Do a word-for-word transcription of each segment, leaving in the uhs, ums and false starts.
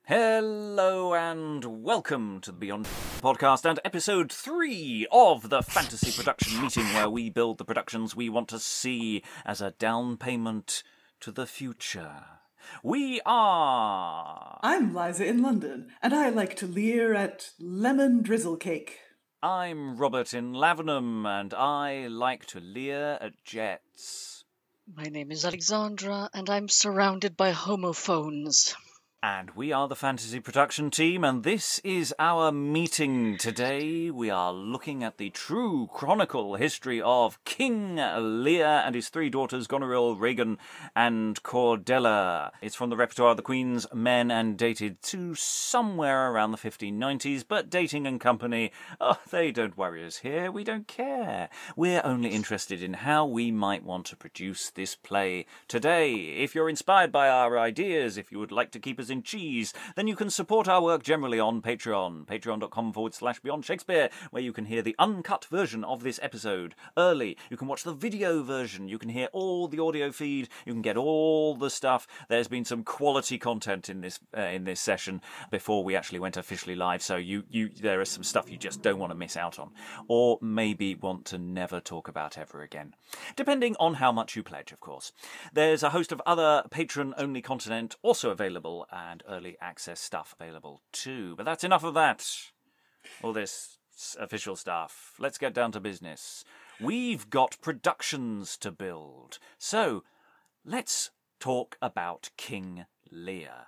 Hello and welcome to the Beyond podcast and episode three of the fantasy production meeting, where we build the productions we want to see as a down payment to the future. We are... I'm Liza in London, and I like to leer at lemon drizzle cake. I'm Robert in Lavenham, and I like to leer at jets. My name is Alexandra, and I'm surrounded by homophones. And we are the fantasy production team, and this is our meeting today. We are looking at the true chronicle history of King Lear and his three daughters, Goneril, Regan, and Cordelia. It's from the repertoire of the Queen's Men and dated to somewhere around the fifteen nineties, but Dating and Company, oh, they don't worry us here. We don't care. We're only interested in how we might want to produce this play today. If you're inspired by our ideas, if you would like to keep us in cheese, then you can support our work generally on Patreon, patreon.com forward slash Beyond Shakespeare, where you can hear the uncut version of this episode early. You can watch the video version. You can hear all the audio feed. You can get all the stuff. There's been some quality content in this uh, in this session before we actually went officially live, so you you there is some stuff you just don't want to miss out on, or maybe want to never talk about ever again, depending on how much you pledge, of course. There's a host of other patron-only content also available, and early access stuff available too. But that's enough of that. All this official stuff. Let's get down to business. We've got productions to build. So, let's talk about King Lear.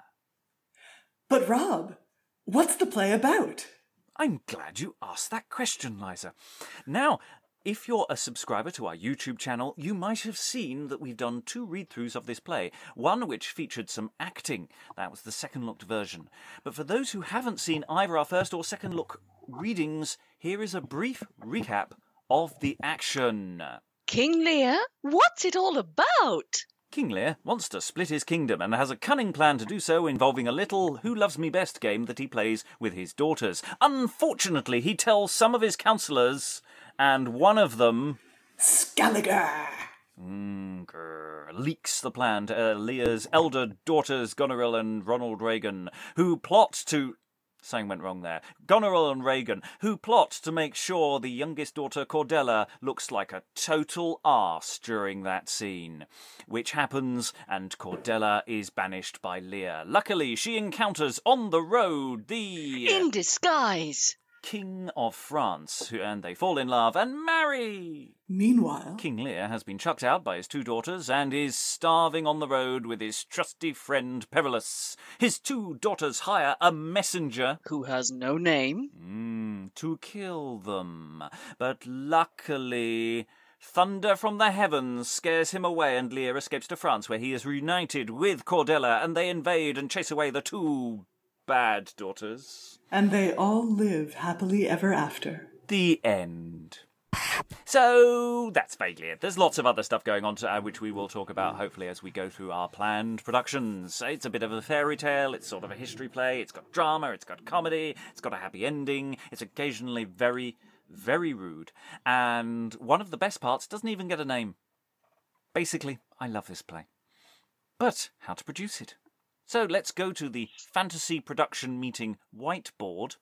But Rob, what's the play about? I'm glad you asked that question, Liza. Now, if you're a subscriber to our YouTube channel, you might have seen that we've done two read-throughs of this play, one which featured some acting. That was the second-looked version. But for those who haven't seen either our first or second-look readings, here is a brief recap of the action. King Lear? What's it all about? King Lear wants to split his kingdom and has a cunning plan to do so, involving a little Who Loves Me Best game that he plays with his daughters. Unfortunately, he tells some of his counsellors, and one of them... Scaliger! Mm, grr, leaks the plan to uh, Lear's elder daughters, Goneril and Ronald Regan, who plot to... Something went wrong there. Goneril and Regan, who plot to make sure the youngest daughter, Cordelia, looks like a total arse during that scene. Which happens, and Cordelia is banished by Lear. Luckily, she encounters on the road the... In disguise! King of France, who, and they fall in love and marry. Meanwhile, King Lear has been chucked out by his two daughters and is starving on the road with his trusty friend Perillus. His two daughters hire a messenger, Who has no name. mm, to kill them. But luckily, thunder from the heavens scares him away, and Lear escapes to France, where he is reunited with Cordelia, and they invade and chase away the two bad daughters. and they all live happily ever after. The end. So, that's vaguely it. There's lots of other stuff going on, to, uh, which we will talk about, hopefully, as we go through our planned productions. It's a bit of a fairy tale, it's sort of a history play, it's got drama, it's got comedy, it's got a happy ending, it's occasionally very, very rude, and one of the best parts doesn't even get a name. Basically, I love this play. But, how to produce it? So let's go to the fantasy production meeting whiteboard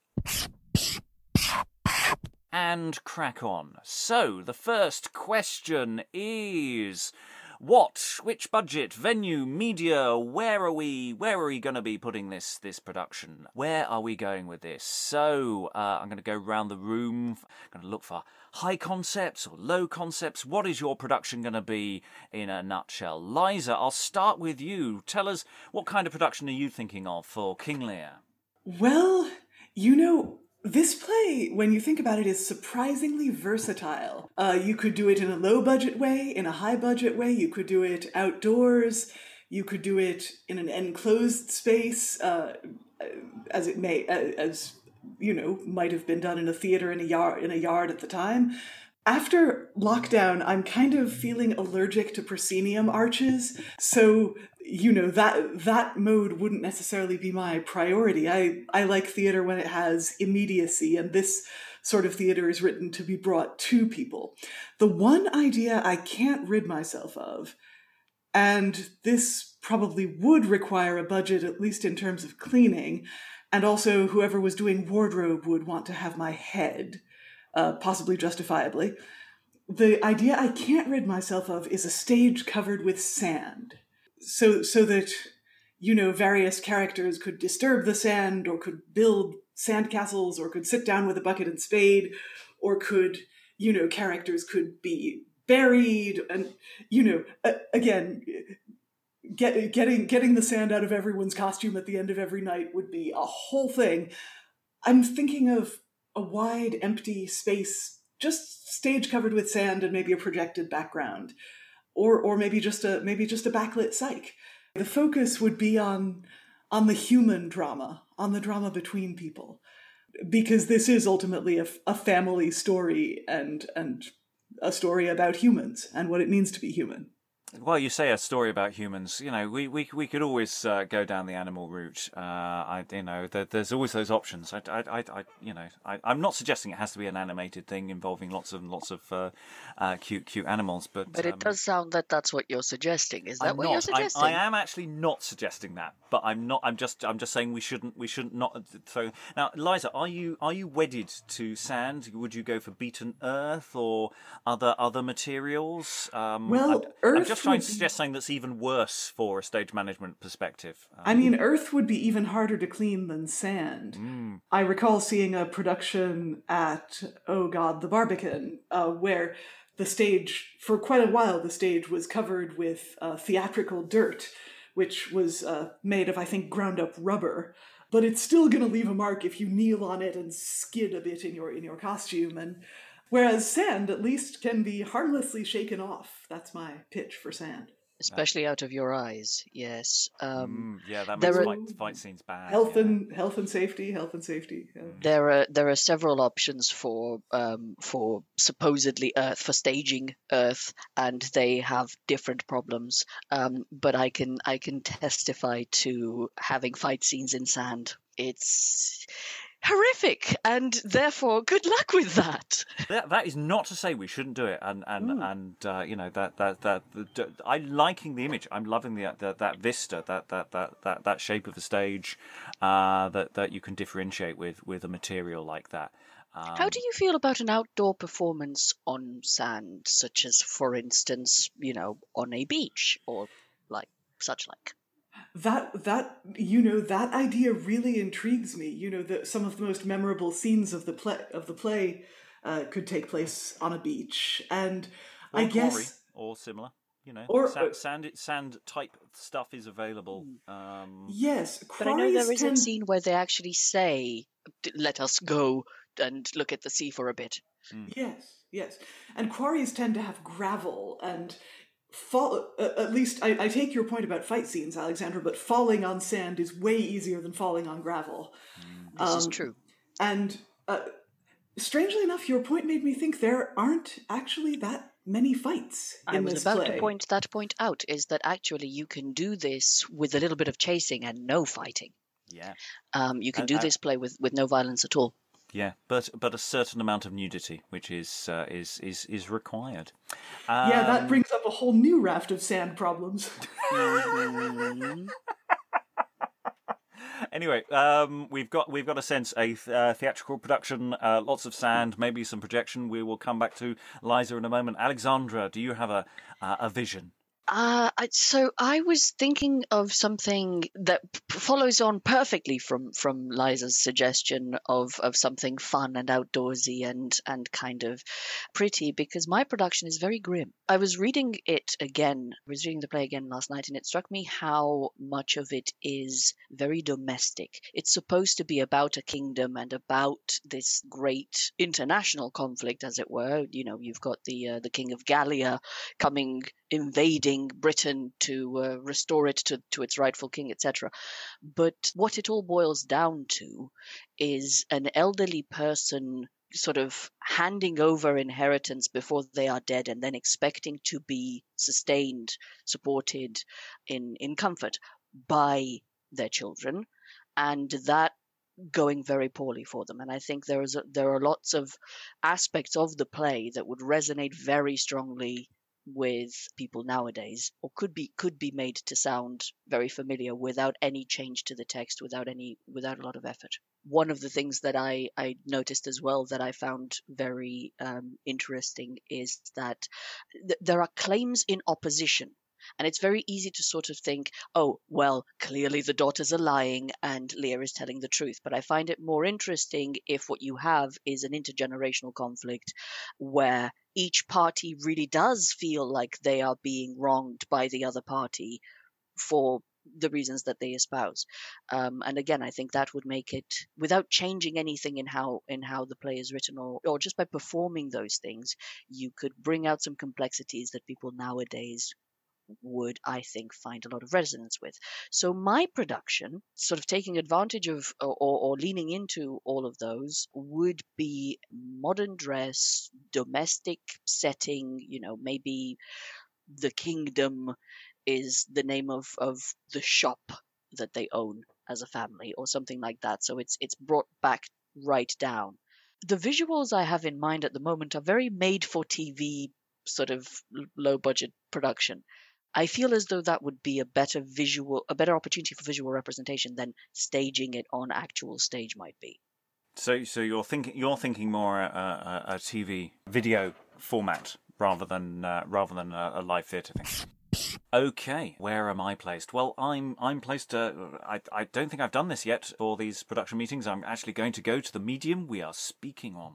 and crack on. So, the first question is, what, which budget, venue, media, where are we, where are we going to be putting this, this production? Where are we going with this? So, uh, I'm going to go around the room, I'm going to look for high concepts or low concepts. What is your production going to be in a nutshell? Liza, I'll start with you. Tell us, what kind of production are you thinking of for King Lear? Well, you know, this play, when you think about it, is surprisingly versatile. Uh, you could do it in a low-budget way, in a high-budget way. You could do it outdoors. You could do it in an enclosed space, uh, as it may, as you know, might have been done in a theater in a yard in a yard at the time. After lockdown, I'm kind of feeling allergic to proscenium arches, so you know that that mode wouldn't necessarily be my priority. I I like theater when it has immediacy, and this sort of theater is written to be brought to people. The one idea I can't rid myself of, And this probably would require a budget, at least in terms of cleaning. And also, whoever was doing wardrobe would want to have my head, uh, possibly justifiably. The idea I can't rid myself of is a stage covered with sand. So, so that, you know, various characters could disturb the sand, or could build sandcastles, or could sit down with a bucket and spade, or could, you know, characters could be buried, and, you know, uh, again, get, getting getting the sand out of everyone's costume at the end of every night would be a whole thing. I'm thinking of a wide, empty space, just stage covered with sand and maybe a projected background, or or maybe just a maybe just a backlit psych. The focus would be on on the human drama, on the drama between people, because this is ultimately a, a family story, and and a story about humans and what it means to be human. Well, you say a story about humans. You know, we we we could always uh, go down the animal route. Uh, I you know, there, there's always those options. I, I, I, I you know, I, I'm not suggesting it has to be an animated thing involving lots and lots of uh, uh, cute cute animals, but But it um, does sound that that's what you're suggesting. Is that I'm what not. you're suggesting? I, I am actually not suggesting that, but I'm not. I'm just. I'm just saying we shouldn't. We shouldn't not. So now, Liza, are you are you wedded to sand? Would you go for beaten earth or other other materials? Um, Well, I'm, earth I'm just trying would to be- suggest something that's even worse for a stage management perspective. Um, I mean, earth would be even harder to clean than sand. mm, I recall seeing a production at, oh god, the Barbican, uh, where the stage, for quite a while, the stage was covered with uh, theatrical dirt, which was uh, made of, I think, ground up rubber. But it's still going to leave a mark if you kneel on it and skid a bit in your in your costume. And whereas sand, at least, can be harmlessly shaken off. That's my pitch for sand. Especially out of your eyes, yes. Um, mm, yeah, that there makes are fight, fight scenes bad. Health yeah. and health and safety, health and safety. yeah. there are there are several options for um, for supposedly Earth, for staging Earth, and they have different problems. Um, but I can I can testify to having fight scenes in sand. It's horrific, and therefore, good luck with that. That that is not to say we shouldn't do it, and and Mm. and uh, you know that that that the, I'm liking the image. I'm loving the, the that vista, that that that that that shape of the stage, uh, that that you can differentiate with with a material like that. Um, How do you feel about an outdoor performance on sand, such as, for instance, you know, on a beach or like such like? That that you know that idea really intrigues me. You know that some of the most memorable scenes of the play of the play uh, could take place on a beach, and or I a quarry guess or similar. You know, Or- sand, sand sand type stuff is available. Hmm. Um, yes, But I know there quarries is a tend- scene where they actually say, "D- "Let us go and look at the sea for a bit." Yes, yes, and quarries tend to have gravel and fall. Uh, at least I, I take your point about fight scenes, Alexandra, but falling on sand is way easier than falling on gravel. This is Um, true. And uh, strangely enough, your point made me think there aren't actually that many fights in I was this about play. to point that point out, is that actually you can do this with a little bit of chasing and no fighting. yeah, Um, you can And- do and- this play with, with no violence at all. yeah, but but a certain amount of nudity, which is uh, is is is required. Yeah, that Um, brings up a whole new raft of sand problems. Mhm. Anyway, um, we've got we've got a sense a th- uh, theatrical production, uh, lots of sand, maybe some projection. We will come back to Liza in a moment. Alexandra, do you have a uh, a vision? Uh, I- so I was thinking of something that p- follows on perfectly from from Liza's suggestion of of something fun and outdoorsy and and kind of pretty, because my production is very grim. I was reading it again. I was reading the play again last night, and it struck me how much of it is very domestic. It's supposed to be about a kingdom and about this great international conflict, as it were. You know, you've got the uh, the king of Gallia coming, invading Britain to uh, restore it to, to its rightful king, et cetera. But what it all boils down to is an elderly person sort of handing over inheritance before they are dead, and then expecting to be sustained, supported in, in comfort by their children, and that going very poorly for them. And I think there is a, there are lots of aspects of the play that would resonate very strongly with people nowadays, or could be could be made to sound very familiar without any change to the text, without any without a lot of effort. One of the things that I, I noticed as well that I found very um, interesting is that th- there are claims in opposition. And it's very easy to sort of think, oh, well, clearly the daughters are lying and Leah is telling the truth. But I find it more interesting if what you have is an intergenerational conflict where each party really does feel like they are being wronged by the other party for the reasons that they espouse. Um, and again, I think that would make it, without changing anything in how in how the play is written, or, or just by performing those things, you could bring out some complexities that people nowadays would, I think, find a lot of resonance with. So my production, sort of taking advantage of or, or leaning into all of those, would be modern dress, domestic setting, you know, maybe the kingdom is the name of, of the shop that they own as a family or something like that. So it's it's brought back right down. The visuals I have in mind at the moment are very made for T V, sort of low budget production. I feel as though that would be a better visual, a better opportunity for visual representation than staging it on actual stage might be. So, so you're thinking you're thinking more a, a, a T V video format rather than uh, rather than a, a live theatre thing. Okay, where am I placed? Well, I'm I'm placed. Uh, I I don't think I've done this yet for these production meetings. I'm actually going to go to the medium we are speaking on.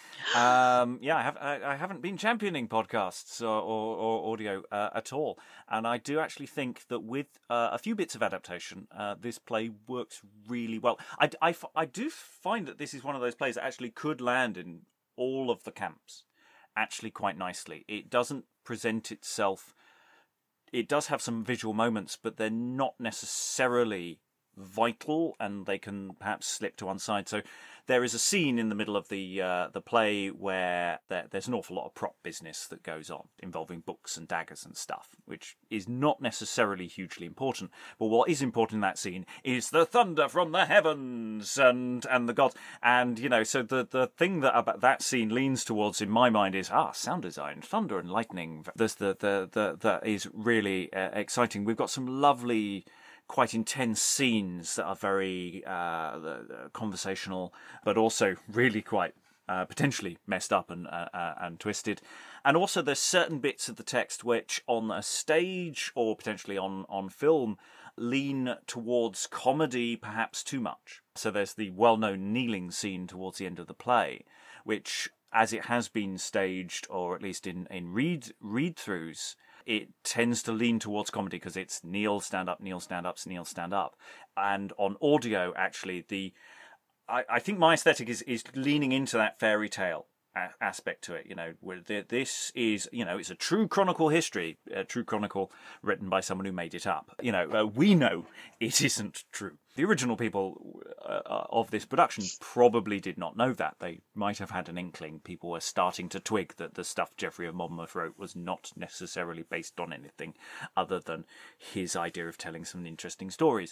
Um, yeah, I have. I, I haven't been championing podcasts or, or, or audio uh, at all, and I do actually think that with uh, a few bits of adaptation, uh, this play works really well. I, I, I do find that this is one of those plays that actually could land in all of the camps, actually quite nicely. It doesn't present itself. It does have some visual moments, but they're not necessarily vital, and they can perhaps slip to one side. So there is a scene in the middle of the uh, the play where there, there's an awful lot of prop business that goes on involving books and daggers and stuff, which is not necessarily hugely important. But what is important in that scene is the thunder from the heavens and and the gods. And, you know, so the, the thing that about that scene leans towards in my mind is, ah, sound design, thunder and lightning. There's the, the, the, that is really uh, exciting. We've got some lovely, quite intense scenes that are very uh, conversational, but also really quite uh, potentially messed up and uh, uh, and twisted. And also there's certain bits of the text which on a stage or potentially on, on film lean towards comedy perhaps too much. So there's the well-known kneeling scene towards the end of the play, which, as it has been staged, or at least in, in read read-throughs, it tends to lean towards comedy because it's kneel, stand up, kneel, stand up, kneel, stand up. And on audio, actually, the I, I think my aesthetic is, is leaning into that fairy tale a- aspect to it. You know, where the, this is, you know, it's a true chronicle history, a true chronicle written by someone who made it up. You know, uh, we know it isn't true. The original people uh, of this production probably did not know that. They might have had an inkling. People were starting to twig that the stuff Geoffrey of Monmouth wrote was not necessarily based on anything other than his idea of telling some interesting stories.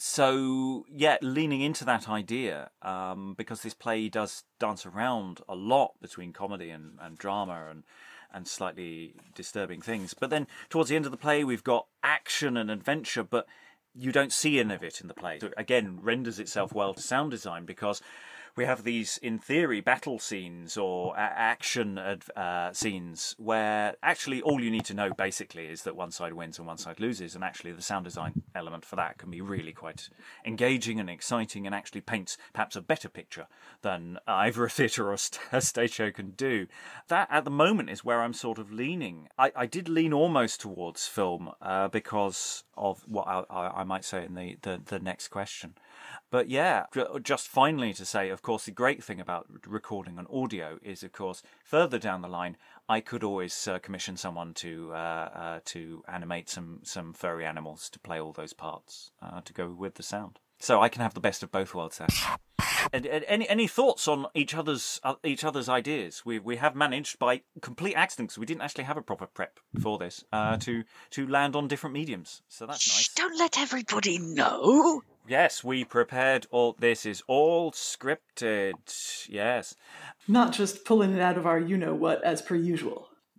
So, yeah, leaning into that idea, um, because this play does dance around a lot between comedy and, and drama and and slightly disturbing things. But then towards the end of the play, we've got action and adventure, but you don't see any of it in the play. So again, renders itself well to sound design because we have these, in theory, battle scenes or a- action uh, scenes where actually all you need to know basically is that one side wins and one side loses, and actually the sound design element for that can be really quite engaging and exciting and actually paints perhaps a better picture than either a theatre or a, st- a stage show can do. That, at the moment, is where I'm sort of leaning. I, I did lean almost towards film uh, because of what I, I, I might say in the, the, the next question. But yeah, just finally to say, of course, the great thing about recording on audio is, of course, further down the line, I could always uh, commission someone to uh, uh, to animate some, some furry animals to play all those parts uh, to go with the sound. So I can have the best of both worlds there. And, and any any thoughts on each other's uh, each other's ideas? We we have managed by complete accident, because we didn't actually have a proper prep before this, uh, to to land on different mediums. So that's Shh, nice. don't let everybody know. Yes, we prepared all. This is all scripted. Yes. Not just pulling it out of our you-know-what as per usual.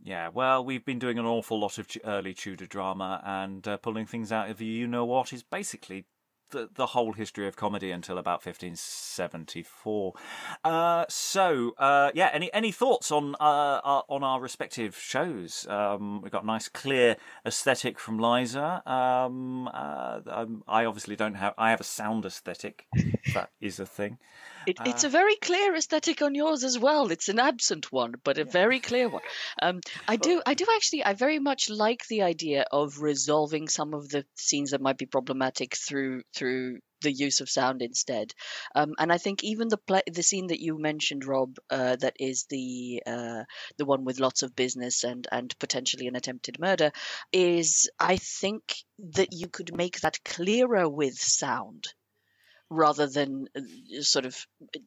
Yeah, well, we've been doing an awful lot of early Tudor drama, and uh, pulling things out of you know what is basically the the whole history of comedy until about fifteen seventy-four. Uh, so, uh, yeah, any any thoughts on uh, our, on our respective shows? Um, we've got a nice, clear aesthetic from Liza. Um, uh, um, I obviously don't have. I have a sound aesthetic. If that is a thing. It, it's a very clear aesthetic on yours as well. It's an absent one, but a very clear one. Um, I do, I do actually, I very much like the idea of resolving some of the scenes that might be problematic through through the use of sound instead. Um, and I think even the play, the scene that you mentioned, Rob, uh, that is the uh, the one with lots of business and and potentially an attempted murder, is I think that you could make that clearer with sound, rather than uh, sort of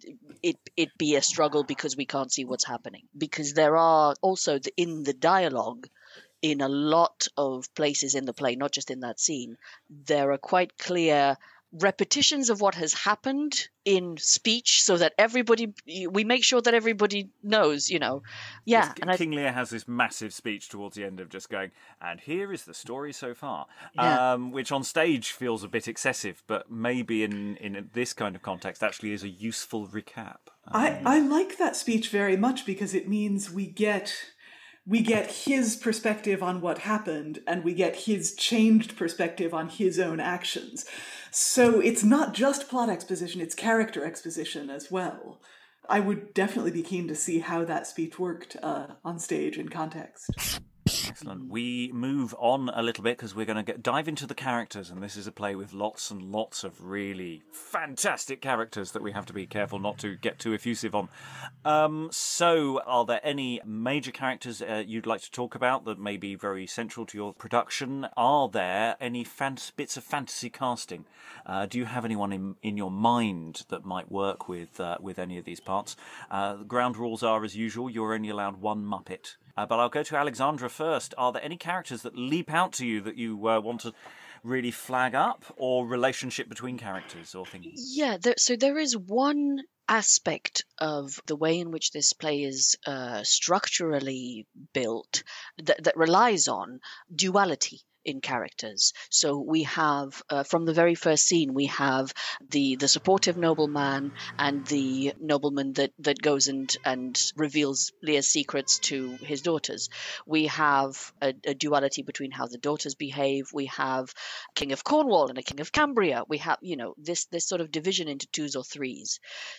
it it be a struggle because we can't see what's happening. Because there are also the, in the dialogue, in a lot of places in the play, not just in that scene, there are quite clear repetitions of what has happened in speech, so that everybody, we make sure that everybody knows, you know. Yeah. Yes, and King I, Lear has this massive speech towards the end of just going, and here is the story so far, yeah. um, which on stage feels a bit excessive, but maybe in, in this kind of context actually is a useful recap. Um, I, I like that speech very much because it means we get we get his perspective on what happened, and we get his changed perspective on his own actions. So it's not just plot exposition, it's character exposition as well. I would definitely be keen to see how that speech worked uh, on stage in context. Excellent. We move on a little bit because we're going to dive into the characters, and this is a play with lots and lots of really fantastic characters that we have to be careful not to get too effusive on. Um, so, are there any major characters uh, you'd like to talk about that may be very central to your production? Are there any fan- bits of fantasy casting? Uh, do you have anyone in, in your mind that might work with uh, with any of these parts? Uh, the ground rules are, as usual, you're only allowed one Muppet. Uh, but I'll go to Alexandra first. Are there any characters that leap out to you that you uh, want to really flag up, or relationship between characters or things? Yeah, there, so there is one aspect of the way in which this play is uh, structurally built that, that relies on duality in characters. So we have, uh, from the very first scene, we have the the supportive nobleman and the nobleman that, that goes and, and reveals Lear's secrets to his daughters. We have a, a duality between how the daughters behave. We have a King of Cornwall and a King of Cambria. We have, you know, this, this sort of division into twos or threes.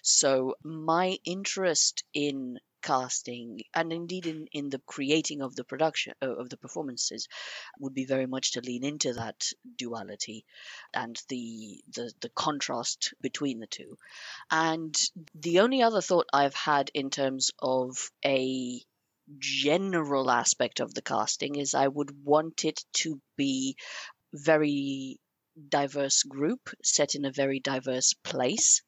So my interest in casting, and indeed in, in the creating of the production uh, of the performances, would be very much to lean into that duality and the, the the contrast between the two. And the only other thought I've had in terms of a general aspect of the casting is I would want it to be very diverse group set in a very diverse place.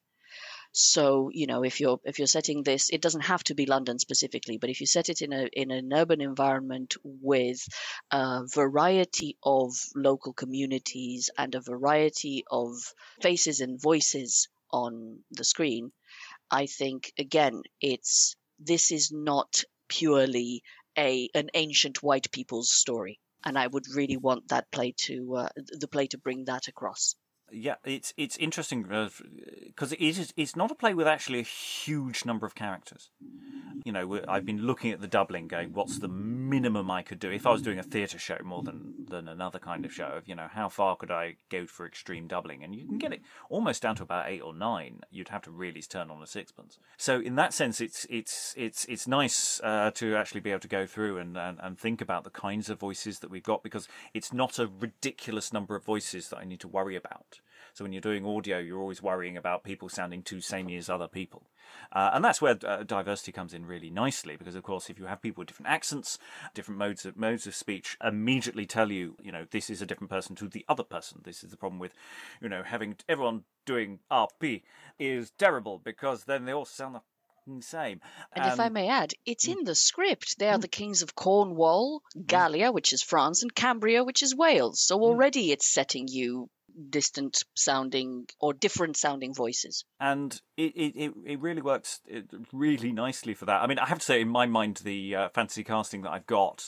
So, you know, if you're if you're setting this, it doesn't have to be London specifically, but if you set it in a in an urban environment with a variety of local communities and a variety of faces and voices on the screen, I think again, it's this is not purely a an ancient white people's story, and I would really want that play to uh, the play to bring that across. Yeah, it's it's interesting because it is it's not a play with actually a huge number of characters. You know, I've been looking at the doubling, going, what's the minimum I could do if I was doing a theatre show more than than another kind of show? Of, you know, how far could I go for extreme doubling? And you can get it almost down to about eight or nine. You'd have to really turn on a sixpence. So in that sense, it's it's it's it's nice uh, to actually be able to go through and, and and think about the kinds of voices that we've got, because it's not a ridiculous number of voices that I need to worry about. So when you're doing audio, you're always worrying about people sounding too samey as other people. Uh, and that's where uh, diversity comes in really nicely, because, of course, if you have people with different accents, different modes of, modes of speech, immediately tell you, you know, this is a different person to the other person. This is the problem with, you know, having everyone doing R P is terrible, because then they all sound the same. And um, if I may add, it's in the script. They are the kings of Cornwall, Gallia, which is France, and Cambria, which is Wales. So already it's setting you distant sounding or different sounding voices. And it, it, it, it really works really nicely for that. I mean, I have to say, in my mind, the uh, fantasy casting that I've got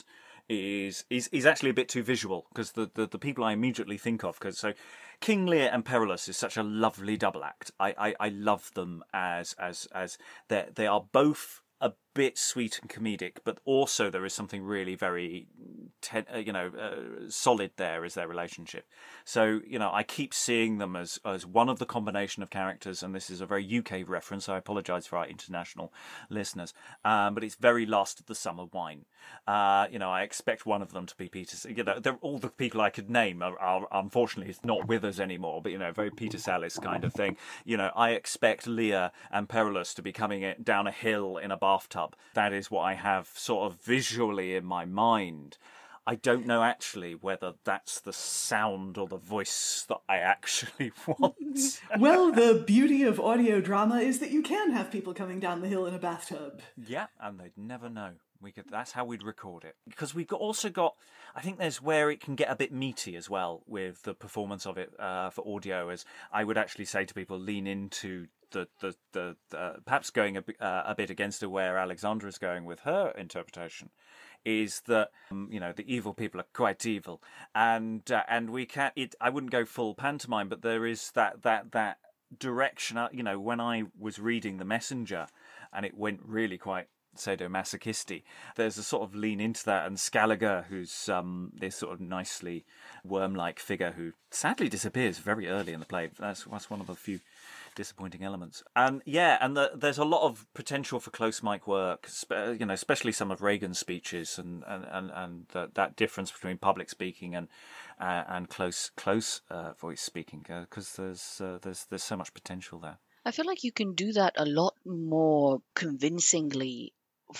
is is, is actually a bit too visual, because the, the, the people I immediately think of, because so King Lear and Perillus is such a lovely double act. I, I, I love them as as as they they are both a bit sweet and comedic, but also there is something really very, ten, uh, you know, uh, solid there as their relationship. So, you know, I keep seeing them as as one of the combination of characters, and this is a very U K reference, so I apologise for our international listeners, um, but it's very Last of the Summer Wine. Uh, you know, I expect one of them to be Peter. You know, they're, all the people I could name are, are unfortunately not with us anymore, but, you know, very Peter Sallis kind of thing. You know, I expect Lear and Perillus to be coming down a hill in a bathtub. That is what I have sort of visually in my mind. I don't know actually whether that's the sound or the voice that I actually want. Well, the beauty of audio drama is that you can have people coming down the hill in a bathtub. Yeah, and they'd never know. We could. That's how we'd record it. Because we've got, also got, I think there's where it can get a bit meaty as well with the performance of it uh, for audio, as I would actually say to people, lean into the, the, the, the perhaps going a, uh, a bit against where Alexandra is going with her interpretation, is that, um, you know, the evil people are quite evil. And uh, and we can't, it, I wouldn't go full pantomime, but there is that, that, that direction. You know, when I was reading The Messenger and it went really quite sadomasochisty, there's a sort of lean into that, and Scaligor, who's um, this sort of nicely worm-like figure who sadly disappears very early in the play. That's, that's one of the few disappointing elements. And yeah, and the, there's a lot of potential for close mic work, you know, especially some of Reagan's speeches, and and and, and the, that difference between public speaking and uh, and close close uh, voice speaking, because uh, there's uh, there's there's so much potential there. I feel like you can do that a lot more convincingly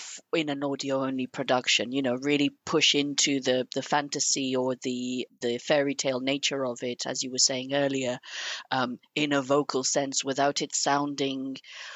in an audio only production, you know, really push into the the fantasy or the the fairy tale nature of it, as you were saying earlier, um, in a vocal sense, without it sounding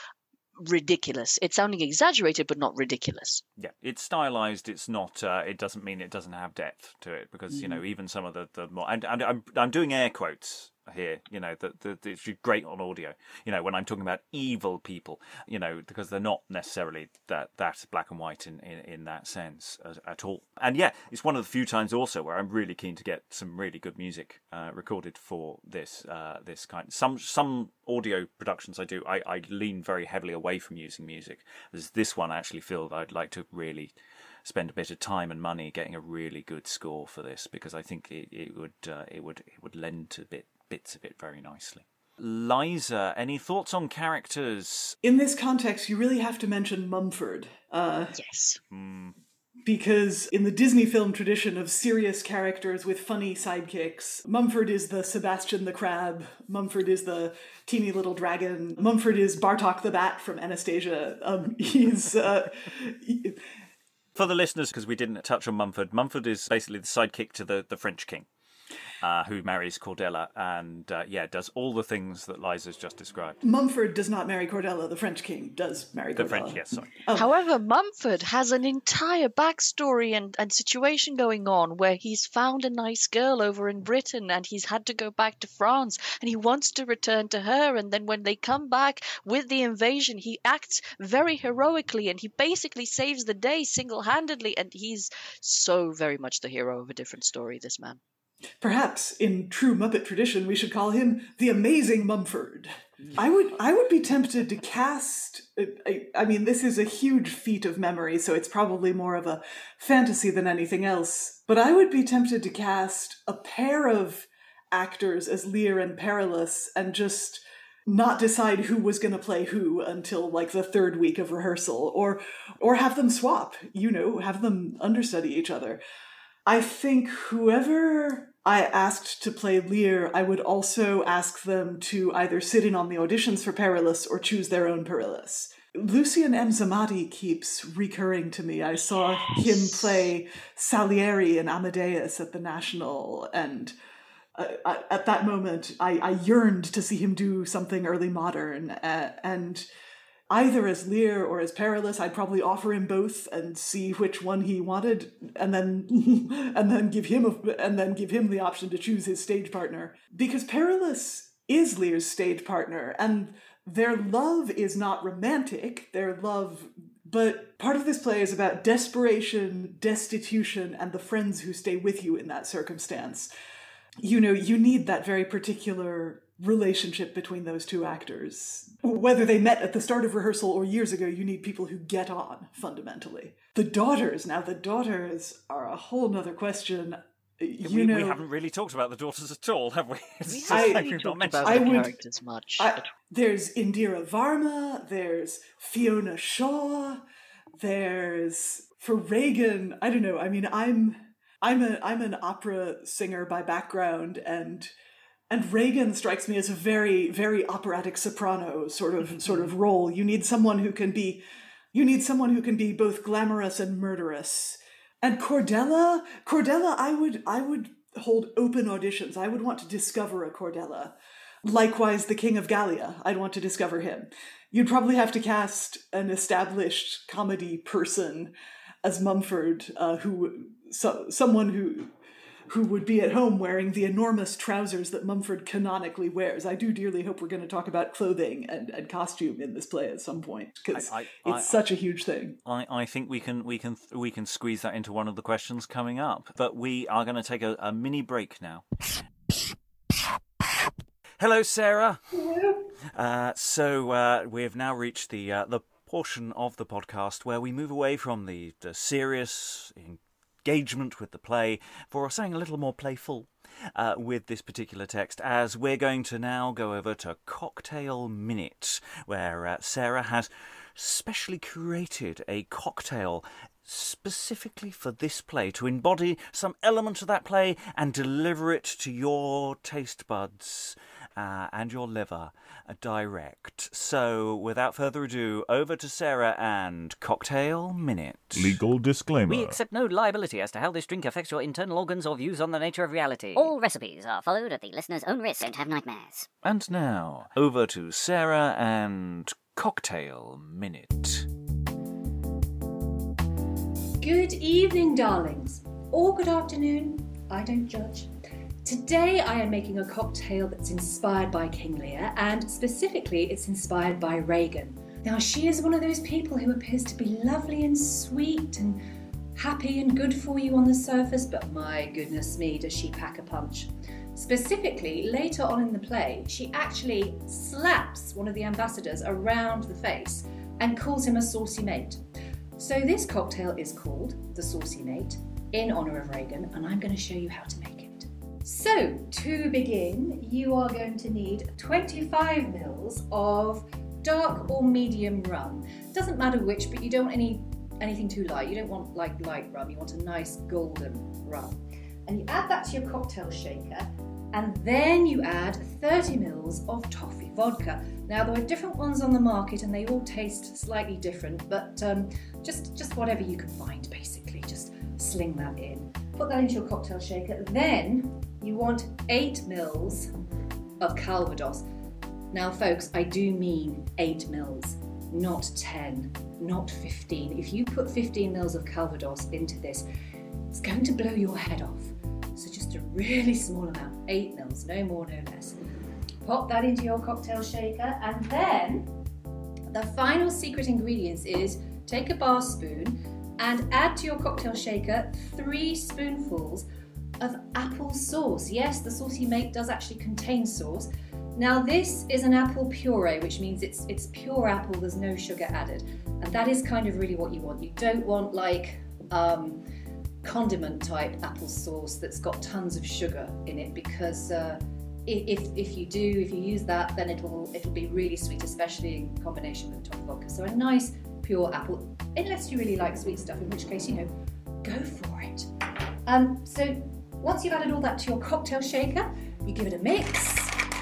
ridiculous. It's sounding exaggerated, but not ridiculous. Yeah, it's stylized. It's not. Uh, it doesn't mean it doesn't have depth to it, because mm. you know, even some of the the more. And, and I'm I'm doing air quotes here. You know, that the, the, it's great on audio. You know, when I'm talking about evil people, you know, because they're not necessarily that that black and white in in, in that sense as, at all. And yeah, it's one of the few times also where I'm really keen to get some really good music uh, recorded for this uh, this kind. Some some audio productions I do, I, I lean very heavily away from using music. There's this one I actually feel that I'd like to really spend a bit of time and money getting a really good score for this, because I think it, it would uh, it would it would lend to bit bits of it very nicely. Liza, any thoughts on characters? In this context, you really have to mention Mumford. Uh, yes. Mm. Because in the Disney film tradition of serious characters with funny sidekicks, Mumford is the Sebastian the Crab, Mumford is the teeny little dragon, Mumford is Bartok the Bat from Anastasia. Um, he's... Uh, he... For the listeners, because we didn't touch on Mumford, Mumford is basically the sidekick to the, the French king. Uh, who marries Cordella and, uh, yeah, does all the things that Liza's just described. Mumford does not marry Cordella. The French king does marry Cordella. The French, yes, sorry. Oh. However, Mumford has an entire backstory and, and situation going on where he's found a nice girl over in Britain and he's had to go back to France and he wants to return to her. And then when they come back with the invasion, he acts very heroically and he basically saves the day single-handedly. And he's so very much the hero of a different story, this man. Perhaps, in true Muppet tradition, we should call him the Amazing Mumford. I would I would be tempted to cast... I, I mean, this is a huge feat of memory, so it's probably more of a fantasy than anything else. But I would be tempted to cast a pair of actors as Lear and Perillus and just not decide who was going to play who until, like, the third week of rehearsal. Or, or have them swap, you know, have them understudy each other. I think whoever I asked to play Lear, I would also ask them to either sit in on the auditions for Perillus or choose their own Perillus. Lucian M. Zamati keeps recurring to me. I saw him play Salieri in Amadeus at the National, and uh, I, at that moment, I, I yearned to see him do something early modern, uh, and either as Lear or as Perilous. I'd probably offer him both and see which one he wanted, and then and then give him a, and then give him the option to choose his stage partner. Because Perilous is Lear's stage partner, and their love is not romantic. Their love, but part of this play is about desperation, destitution, and the friends who stay with you in that circumstance. You know, you need that very particular relationship between those two actors. Whether they met at the start of rehearsal or years ago, you need people who get on, fundamentally. The daughters, now the daughters are a whole nother question. You we, know, we haven't really talked about the daughters at all, have we? We It's haven't like really we've not talked mentioned about I the would- characters much. I, there's Indira Varma, there's Fiona Shaw, there's, for Regan, I don't know, I mean, I'm I'm a I'm an opera singer by background, and and Regan strikes me as a very, very operatic soprano sort of sort of role. You need someone who can be you need someone who can be both glamorous and murderous. And Cordella, Cordella, I would I would hold open auditions. I would want to discover a Cordella. Likewise, the King of Gallia, I'd want to discover him. You'd probably have to cast an established comedy person as Mumford, uh, who so, someone who who would be at home wearing the enormous trousers that Mumford canonically wears. I do dearly hope we're going to talk about clothing and, and costume in this play at some point, because I- I- it's I- such a huge thing. I, I think we can we can we can squeeze that into one of the questions coming up. But we are going to take a, a mini break now. Hello, Sarah. Hello. Uh, so uh, we have now reached the uh, the portion of the podcast where we move away from the, the serious engagement with the play for something a little more playful uh, with this particular text, as we're going to now go over to Cocktail Minute, where uh, Sarah has specially curated a cocktail specifically for this play to embody some element of that play and deliver it to your taste buds uh, and your liver uh, direct. So, without further ado, over to Sarah and Cocktail Minute. Legal disclaimer. We accept no liability as to how this drink affects your internal organs or views on the nature of reality. All recipes are followed at the listener's own risk. Don't have nightmares. And now, over to Sarah and Cocktail Minute. Good evening, darlings. Or good afternoon. I don't judge. Today I am making a cocktail that's inspired by King Lear, and specifically it's inspired by Regan. Now, she is one of those people who appears to be lovely and sweet and happy and good for you on the surface, but my goodness me, does she pack a punch. Specifically, later on in the play, she actually slaps one of the ambassadors around the face and calls him a saucy mate. So this cocktail is called the Saucy Mate in honour of Regan, and I'm going to show you how to make it. So, to begin, you are going to need twenty-five mils of dark or medium rum. Doesn't matter which, but you don't want any anything too light. You don't want like light rum, you want a nice golden rum. And you add that to your cocktail shaker, and then you add thirty mils of toffee vodka. Now, there are different ones on the market and they all taste slightly different, but um, just, just whatever you can find, basically. Just sling that in. Put that into your cocktail shaker. Then you want eight mils of Calvados. Now, folks, I do mean eight mils, not ten, not fifteen. If you put fifteen mils of Calvados into this, it's going to blow your head off. So just a really small amount, eight mils, no more, no less. Pop that into your cocktail shaker, and then the final secret ingredients is take a bar spoon and add to your cocktail shaker three spoonfuls of apple sauce. Yes, the Saucy Mate does actually contain sauce. Now, this is an apple puree, which means it's it's pure apple, there's no sugar added. And that is kind of really what you want. You don't want like um, condiment type apple sauce that's got tons of sugar in it, because uh, if if you do, if you use that, then it'll it'll be really sweet, especially in combination with toffee vodka. So a nice pure apple, unless you really like sweet stuff, in which case, you know, go for it. Um, so once you've added all that to your cocktail shaker, you give it a mix.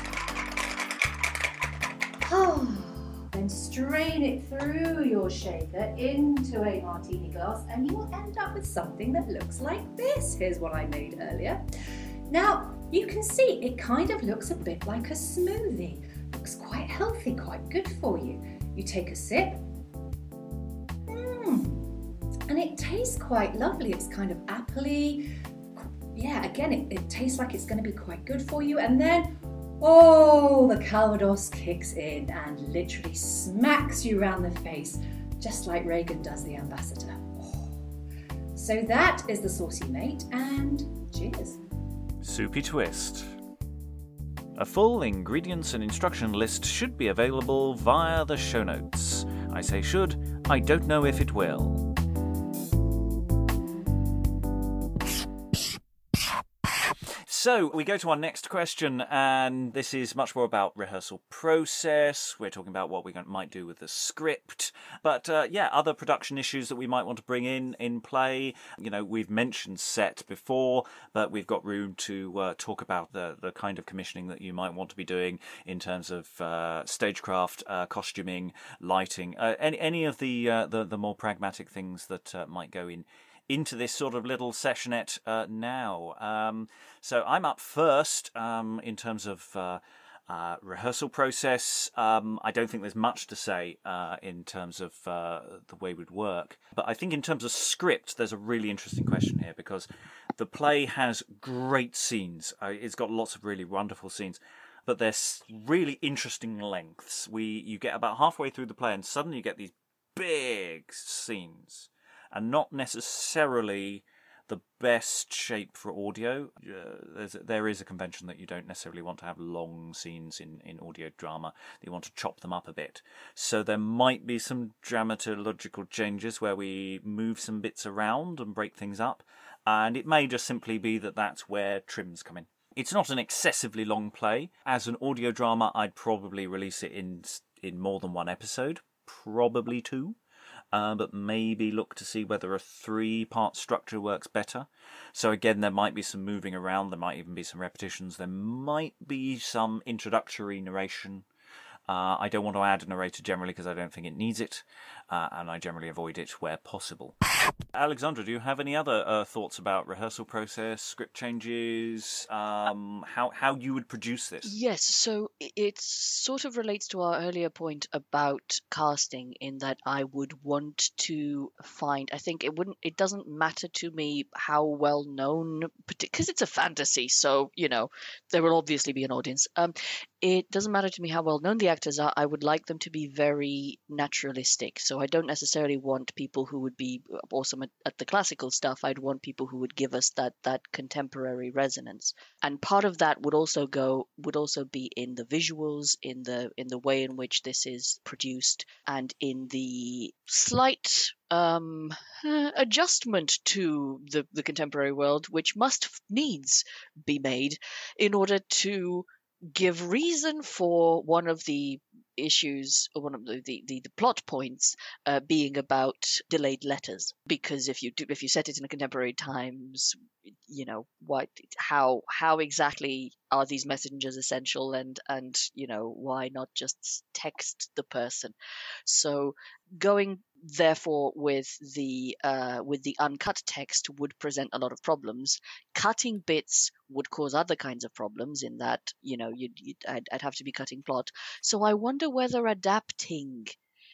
Oh, then strain it through your shaker into a martini glass, and you will end up with something that looks like this. Here's what I made earlier. Now, you can see it kind of looks a bit like a smoothie. Looks quite healthy, quite good for you. You take a sip. Mmm. And it tastes quite lovely. It's kind of appley. Yeah, again, it, it tastes like it's going to be quite good for you. And then, oh, the Calvados kicks in and literally smacks you around the face, just like Reagan does the ambassador. Oh. So that is the Saucy Mate, and cheers. Soupy Twist. A full ingredients and instruction list should be available via the show notes. I say should, I don't know if it will. So we go to our next question, and this is much more about rehearsal process. We're talking about what we might do with the script, but uh, yeah, other production issues that we might want to bring in in play. You know, we've mentioned set before, but we've got room to uh, talk about the the kind of commissioning that you might want to be doing in terms of uh, stagecraft, uh, costuming, lighting, uh, any any of the uh, the the more pragmatic things that uh, might go in. into this sort of little sessionette uh, now. Um, so I'm up first um, in terms of uh, uh, rehearsal process. Um, I don't think there's much to say uh, in terms of uh, the way it would work. But I think in terms of script, there's a really interesting question here, because the play has great scenes. Uh, it's got lots of really wonderful scenes, but they're really interesting lengths. We You get about halfway through the play and suddenly you get these big scenes, and not necessarily the best shape for audio. Uh, there's, there is a convention that you don't necessarily want to have long scenes in, in audio drama. You want to chop them up a bit. So there might be some dramaturgical changes where we move some bits around and break things up. And it may just simply be that that's where trims come in. It's not an excessively long play. As an audio drama, I'd probably release it in in more than one episode, probably two. Uh, but maybe look to see whether a three-part structure works better. So again, there might be some moving around, there might even be some repetitions, there might be some introductory narration. Uh, I don't want to add a narrator generally because I don't think it needs it, uh, and I generally avoid it where possible. Alexandra, do you have any other uh, thoughts about rehearsal process, script changes, um, how how you would produce this? Yes, so i- it sort of relates to our earlier point about casting, in that I would want to find, I think it wouldn't, it doesn't matter to me how well known, because it's a fantasy, so, you know, there will obviously be an audience. Um, it doesn't matter to me how well known the actors are. I would like them to be very naturalistic. So I don't necessarily want people who would be awesome at, at the classical stuff. I'd want people who would give us that that contemporary resonance. And part of that would also go would also be in the visuals, in the in the way in which this is produced, and in the slight um, uh, adjustment to the the contemporary world, which must needs be made in order to give reason for one of the issues, or one of the, the, the, the plot points uh, being about delayed letters. Because if you do, if you set it in a contemporary times, you know, what, how how exactly are these messengers essential, and and you know, why not just text the person? So going therefore with the uh, with the uncut text would present a lot of problems. Cutting bits would cause other kinds of problems, in that, you know, you'd, you'd I'd, I'd have to be cutting plot. So I wonder whether adapting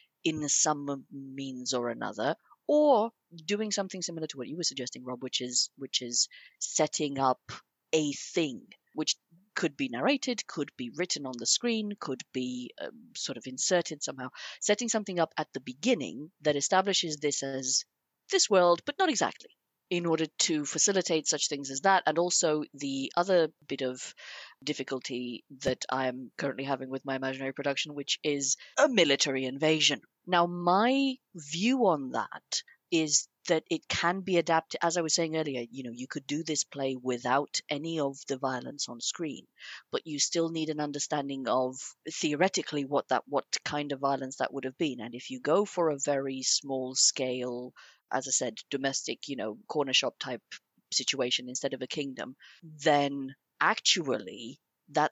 in some means or another, or doing something similar to what you were suggesting, Rob, which is which is setting up a thing which could be narrated, could be written on the screen, could be um, sort of inserted somehow, setting something up at the beginning that establishes this as this world, but not exactly, in order to facilitate such things as that. And also the other bit of difficulty that I'm currently having with my imaginary production, which is a military invasion. Now, my view on that is that it can be adapted. As I was saying earlier, you know, you could do this play without any of the violence on screen, but you still need an understanding of theoretically what that what kind of violence that would have been. And if you go for a very small scale, as I said, domestic, you know, corner shop type situation instead of a kingdom, then actually that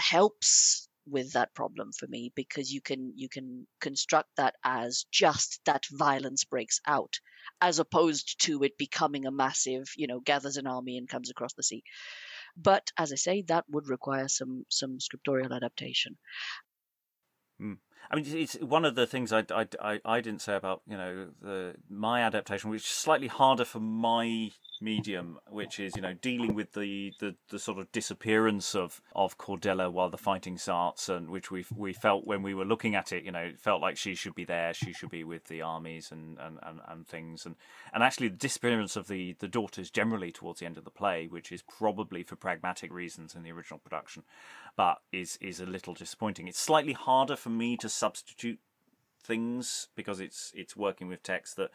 helps with that problem for me, because you can you can construct that as just that violence breaks out, as opposed to it becoming a massive, you know, gathers an army and comes across the sea. But as I say, that would require some some scriptorial adaptation. Mm. I mean, it's one of the things I, I, I, I didn't say about, you know, the my adaptation, which is slightly harder for my medium, which is, you know, dealing with the, the, the sort of disappearance of, of Cordelia while the fighting starts, and which we we felt when we were looking at it, you know, it felt like she should be there, she should be with the armies and, and, and, and things. And, and actually the disappearance of the, the daughters generally towards the end of the play, which is probably for pragmatic reasons in the original production, but is, is a little disappointing. It's slightly harder for me to substitute things because it's it's working with text that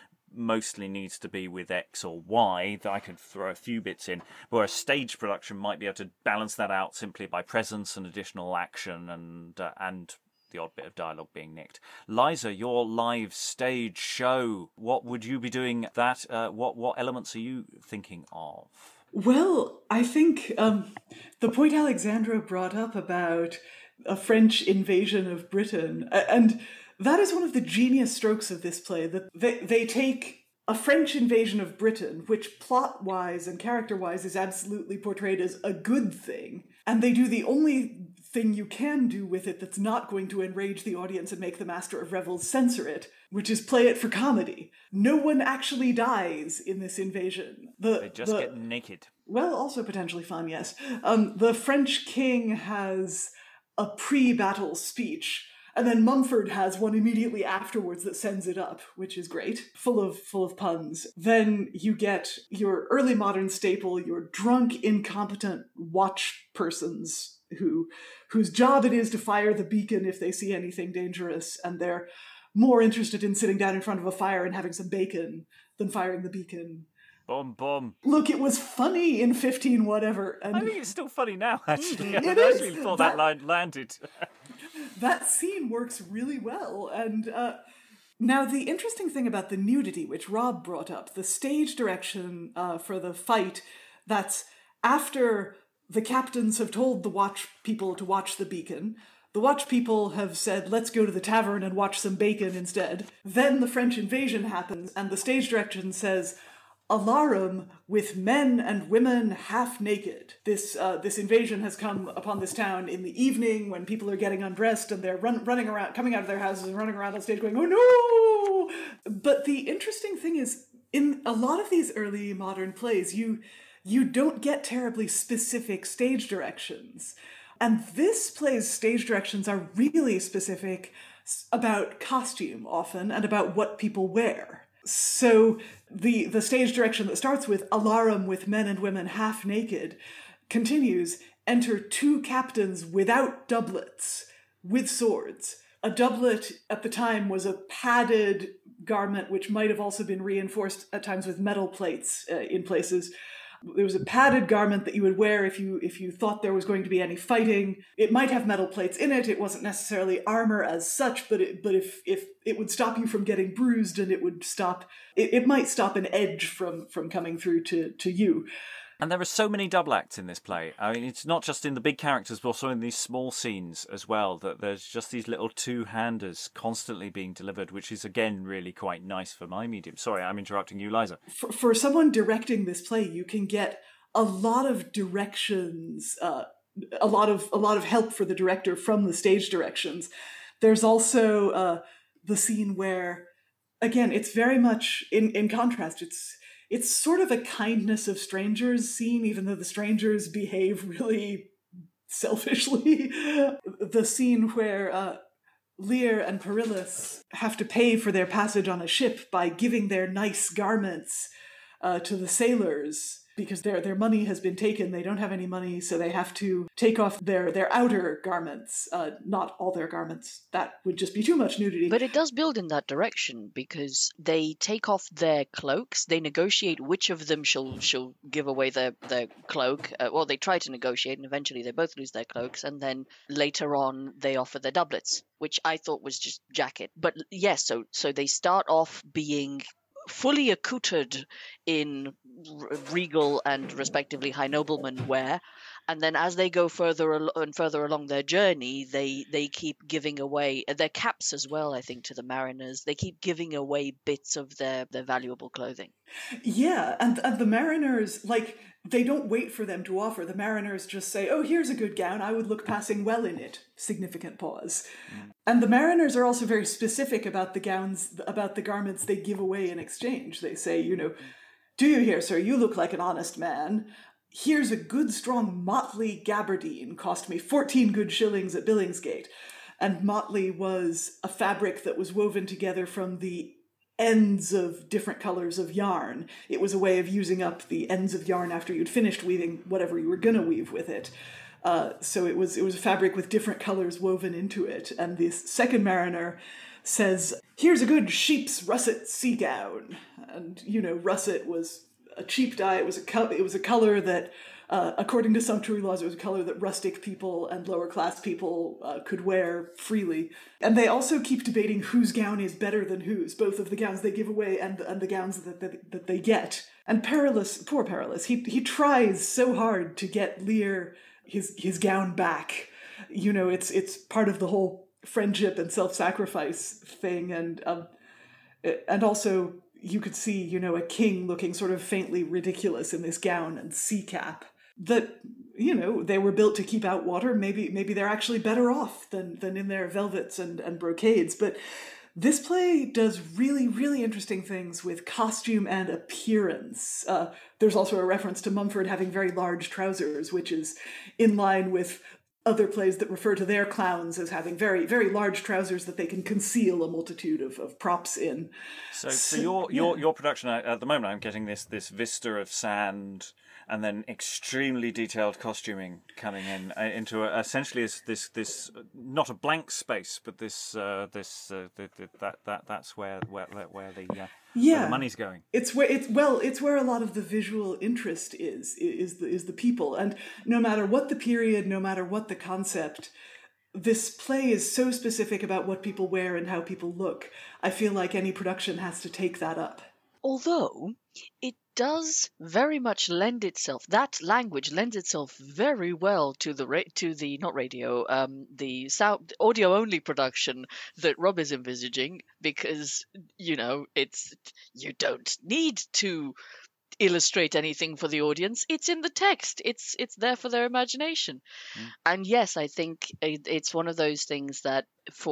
mostly needs to be with X or Y, that I could throw a few bits in, where a stage production might be able to balance that out simply by presence and additional action and uh, and the odd bit of dialogue being nicked. Liza, your live stage show, what would you be doing that? Uh, what what elements are you thinking of? Well, I think um, the point Alexandra brought up about a French invasion of Britain, and that is one of the genius strokes of this play, that they, they take a French invasion of Britain, which plot-wise and character-wise is absolutely portrayed as a good thing, and they do the only thing you can do with it that's not going to enrage the audience and make the Master of Revels censor it, which is play it for comedy. No one actually dies in this invasion. The, they just the, get naked. Well, also potentially fun, yes. Um, the French king has a pre-battle speech, and then Mumford has one immediately afterwards that sends it up, which is great, full of full of puns. Then you get your early modern staple, your drunk, incompetent watch persons who whose job it is to fire the beacon if they see anything dangerous, and they're more interested in sitting down in front of a fire and having some bacon than firing the beacon. Boom, boom. Look, it was funny in fifteen whatever. And I think it's still funny now, actually. I It actually is. thought that, That- line landed. that scene works really well. And uh, now the interesting thing about the nudity, which Rob brought up, the stage direction uh, for the fight, that's after the captains have told the watch people to watch the beacon. The watch people have said, let's go to the tavern and watch some bacon instead. Then the French invasion happens, and the stage direction says, alarum with men and women half naked. This uh, this invasion has come upon this town in the evening when people are getting undressed and they're run, running around, coming out of their houses and running around on stage going, oh no! But the interesting thing is, in a lot of these early modern plays, you you don't get terribly specific stage directions. And this play's stage directions are really specific about costume often and about what people wear. So the the stage direction that starts with alarum with men and women half naked continues, enter two captains without doublets, with swords. A doublet at the time was a padded garment which might have also been reinforced at times with metal plates uh, in places. There was a padded garment that you would wear if you if you thought there was going to be any fighting. It might have metal plates in it. It wasn't necessarily armor as such, but it, but if if it would stop you from getting bruised, and it would stop it, it might stop an edge from from coming through to to you. And there are so many double acts in this play. I mean, it's not just in the big characters, but also in these small scenes as well, that there's just these little two-handers constantly being delivered, which is, again, really quite nice for my medium. Sorry, I'm interrupting you, Liza. For, for someone directing this play, you can get a lot of directions, uh, a lot of a lot of help for the director from the stage directions. There's also uh, the scene where, again, it's very much, in, in contrast, it's It's sort of a kindness of strangers scene, even though the strangers behave really selfishly. The scene where uh, Lear and Perillus have to pay for their passage on a ship by giving their nice garments uh, to the sailors, because their their money has been taken. They don't have any money, so they have to take off their, their outer garments, uh, not all their garments. That would just be too much nudity. But it does build in that direction, because they take off their cloaks. They negotiate which of them shall shall give away their, their cloak. Uh, well, they try to negotiate, and eventually they both lose their cloaks. And then later on, they offer their doublets, which I thought was just jacket. But yes, so so they start off being fully accoutred in r- regal and respectively high noblemen wear. And then as they go further al- and further along their journey, they, they keep giving away their caps as well, I think, to the mariners. They keep giving away bits of their, their valuable clothing. Yeah, and, and the mariners, like, they don't wait for them to offer. The mariners just say, oh, here's a good gown. I would look passing well in it. Significant pause. Mm. And the mariners are also very specific about the gowns, about the garments they give away in exchange. They say, you know, do you hear, sir, you look like an honest man. Here's a good, strong motley gabardine, cost me fourteen good shillings at Billingsgate. And motley was a fabric that was woven together from the ends of different colors of yarn. It was a way of using up the ends of yarn after you'd finished weaving whatever you were going to weave with it. Uh, so it was it was a fabric with different colors woven into it. And this second mariner says, here's a good sheep's russet sea gown. And, you know, russet was a cheap dye. It was a co- it was a color that, uh, according to sumptuary laws, it was a color that rustic people and lower class people uh, could wear freely. And they also keep debating whose gown is better than whose, both of the gowns they give away and and the gowns that that, that they get. And Perillus, poor Perillus, he he tries so hard to get Lear his his gown back. You know, it's it's part of the whole friendship and self-sacrifice thing, and um, and also. You could see, you know, a king looking sort of faintly ridiculous in this gown and sea cap. That, you know, they were built to keep out water. Maybe maybe they're actually better off than, than in their velvets and, and brocades. But this play does really, really interesting things with costume and appearance. Uh, there's also a reference to Mumford having very large trousers, which is in line with other plays that refer to their clowns as having very, very large trousers that they can conceal a multitude of, of props in. So for your, yeah. your, your production, at the moment I'm getting this, this vista of sand and then extremely detailed costuming coming in uh, into a, essentially this, this, this, not a blank space, but this, uh, this, uh, the, the, that, that, that's where, where, where the, uh, yeah. where the money's going. It's where it's well, it's where a lot of the visual interest is, is the, is the people. And no matter what the period, no matter what the concept, this play is so specific about what people wear and how people look. I feel like any production has to take that up. Although it does very much lend itself, that language lends itself very well to the ra- to the not radio, um, the sound audio only production that Rob is envisaging, because you know it's you don't need to illustrate anything for the audience. It's in the text. It's it's there for their imagination. Mm. And yes, I think it, it's one of those things that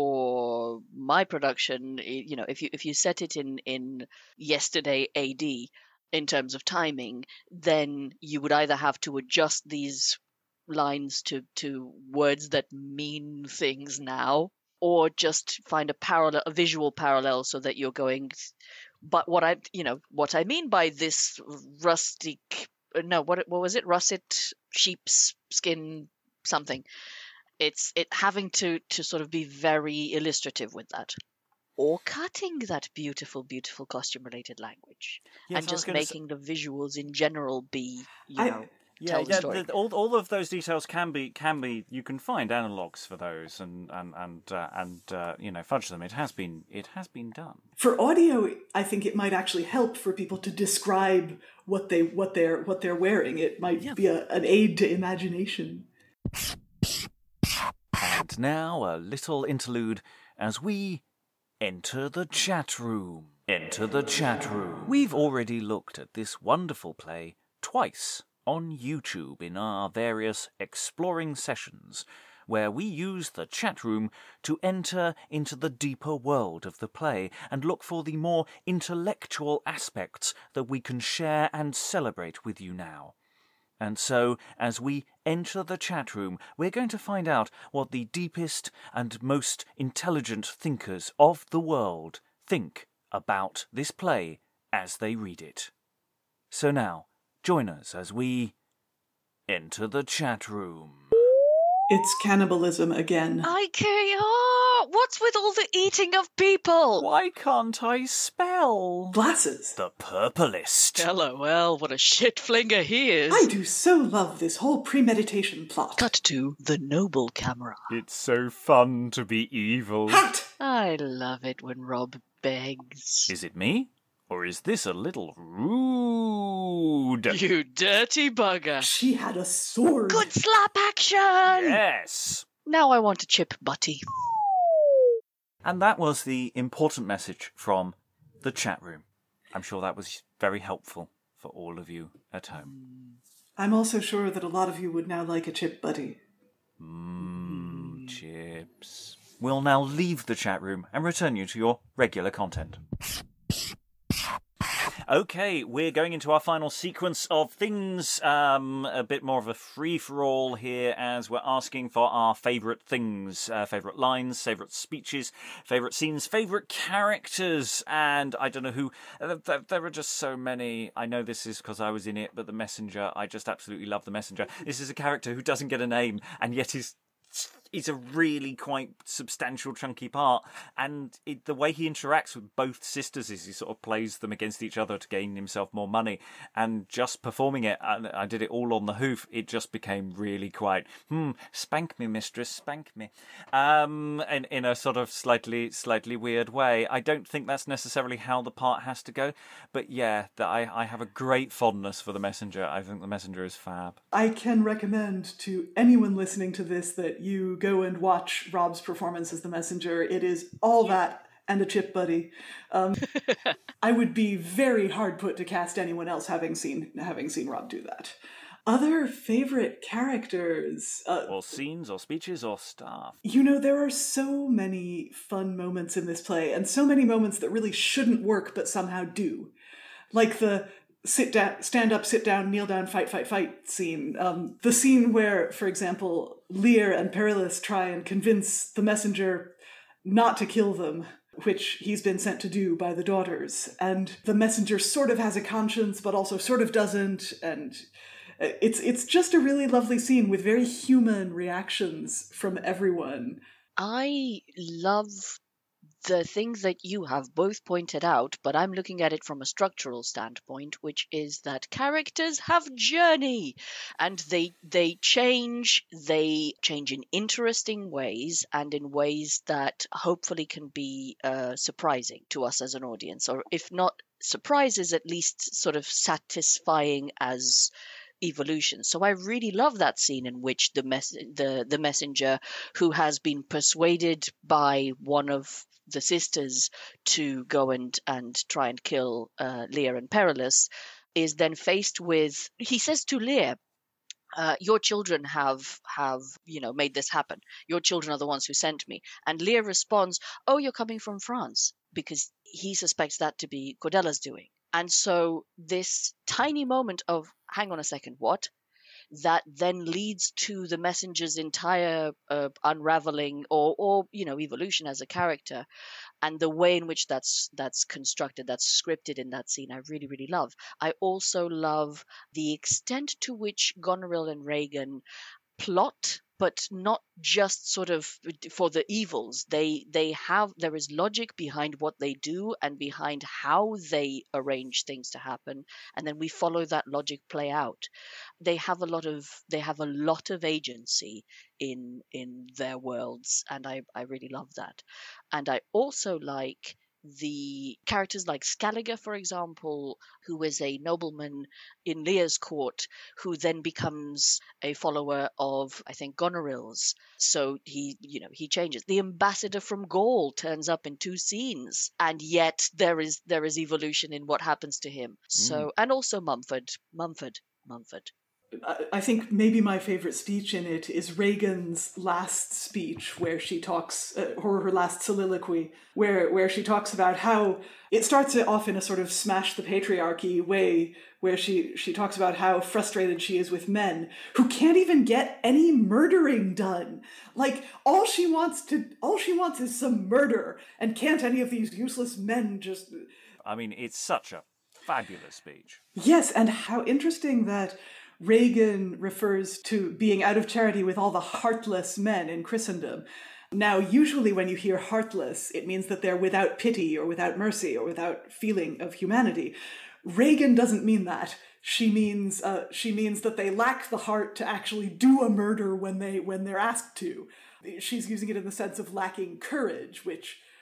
for my production, you know, if you if you set it in in yesterday A D in terms of timing, then you would either have to adjust these lines to to words that mean things now, or just find a parallel, a visual parallel, so that you're going. But what I, you know, what I mean by this rustic, no, what what was it? Russet sheep's skin something. It's it having to to sort of be very illustrative with that, or cutting that beautiful, beautiful costume-related language, yes, and just making say... the visuals in general be, you I... know. Yeah, yeah. The, all all of those details can be can be. You can find analogues for those and and and uh, and uh, you know, fudge them. It has been it has been done. For audio, I think it might actually help for people to describe what they what they're what they're wearing. It might yeah. be a, an aid to imagination. And now a little interlude as we enter the chat room. Enter the chat room. We've already looked at this wonderful play twice on YouTube in our various exploring sessions, where we use the chat room to enter into the deeper world of the play and look for the more intellectual aspects that we can share and celebrate with you now. And so, as we enter the chat room, we're going to find out what the deepest and most intelligent thinkers of the world think about this play as they read it. So now, join us as we enter the chat room. It's cannibalism again. I can't. What's with all the eating of people? Why can't I spell? Glasses. The Purplist. LOL, what a shit flinger he is. I do so love this whole premeditation plot. Cut to the noble camera. It's so fun to be evil. Hat! I love it when Rob begs. Is it me? Or is this a little rude? You dirty bugger. She had a sword. Good slap action! Yes! Now I want to chip Butty. And that was the important message from the chat room. I'm sure that was very helpful for all of you at home. I'm also sure that a lot of you would now like a chip buddy. Mmm, chips. We'll now leave the chat room and return you to your regular content. Okay, we're going into our final sequence of things. Um, a bit more of a free-for-all here as we're asking for our favourite things, uh, favourite lines, favourite speeches, favourite scenes, favourite characters, and I don't know who. There, there are just so many. I know this is because I was in it, but The Messenger, I just absolutely love The Messenger. This is a character who doesn't get a name, and yet is... It's a really quite substantial, chunky part, and it, the way he interacts with both sisters is he sort of plays them against each other to gain himself more money, and just performing it, and I did it all on the hoof, it just became really quite, hmm, spank me, mistress, spank me, um, in, in a sort of slightly, slightly weird way. I don't think that's necessarily how the part has to go, but yeah, that I, I have a great fondness for The Messenger. I think The Messenger is fab. I can recommend to anyone listening to this that you go and watch Rob's performance as the Messenger. It is all that and a chip buddy. Um, I would be very hard put to cast anyone else having seen having seen Rob do that. Other favorite characters? Uh, or scenes, or speeches, or stuff. You know, there are so many fun moments in this play, and so many moments that really shouldn't work but somehow do. Like the sit down, stand up, sit down, kneel down, fight, fight, fight scene. Um, the scene where, for example, Lear and Perillus try and convince the Messenger not to kill them, which he's been sent to do by the daughters. And the Messenger sort of has a conscience, but also sort of doesn't. And it's it's just a really lovely scene with very human reactions from everyone. I love the things that you have both pointed out, but I'm looking at it from a structural standpoint, which is that characters have journey, and they they change, they change in interesting ways, and in ways that hopefully can be uh, surprising to us as an audience, or if not surprises, at least sort of satisfying as evolution. So I really love that scene in which the mess the the messenger, who has been persuaded by one of the sisters to go and and try and kill uh, Lear and Perillus, is then faced with, he says to Lear, uh, your children have have you know made this happen. Your children are the ones who sent me. And Lear responds, oh, you're coming from France, because he suspects that to be Cordella's doing. And so this tiny moment of, hang on a second, what? That then leads to the messenger's entire uh, unraveling or, or, you know, evolution as a character. And the way in which that's that's constructed, that's scripted in that scene, I really, really love. I also love the extent to which Goneril and Regan plot, but not just sort of for the evils. They they have, there is logic behind what they do and behind how they arrange things to happen, and then we follow that logic play out. They have a lot of they have a lot of agency in in their worlds, and I I really love that. And I also like the characters like Scaligere, for example, who is a nobleman in Lear's court, who then becomes a follower of, I think, Goneril's. So he, you know, he changes. The ambassador from Gaul turns up in two scenes, and yet there is there is evolution in what happens to him. So, mm. and also Mumford, Mumford, Mumford. I think maybe my favorite speech in it is Regan's last speech, where she talks, uh, or her last soliloquy, where where she talks about how it starts off in a sort of smash the patriarchy way, where she, she talks about how frustrated she is with men who can't even get any murdering done. Like, all she wants to, all she wants is some murder, and can't any of these useless men just... I mean, it's such a fabulous speech. Yes, and how interesting that Regan refers to being out of charity with all the heartless men in Christendom. Now, usually when you hear heartless, it means that they're without pity or without mercy or without feeling of humanity. Regan doesn't mean that. She means uh, she means that they lack the heart to actually do a murder when they when they're asked to. She's using it in the sense of lacking courage, which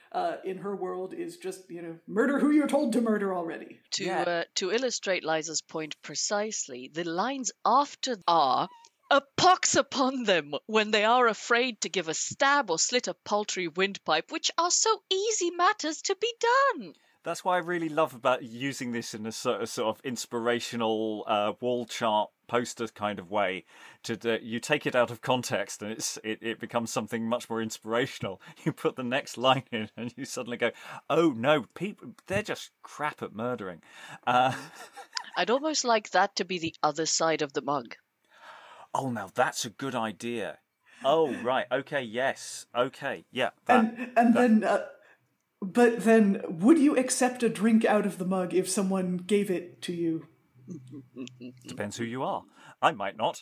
uh, in her world is just, you know, murder who you're told to murder already. To Yeah. uh, to illustrate Liza's point precisely, the lines after are "a pox upon them when they are afraid to give a stab or slit a paltry windpipe, which are so easy matters to be done." That's why I really love about using this in a sort of, sort of inspirational uh, wall chart poster kind of way. To do, you take it out of context and it's it, it becomes something much more inspirational. You put the next line in and you suddenly go, "Oh no, people they're just crap at murdering." Uh, I'd almost like that to be the other side of the mug. oh, now that's a good idea. Oh right, okay, yes, okay, yeah. That, And and then, uh, but then, would you accept a drink out of the mug if someone gave it to you? Depends who you are. I might not.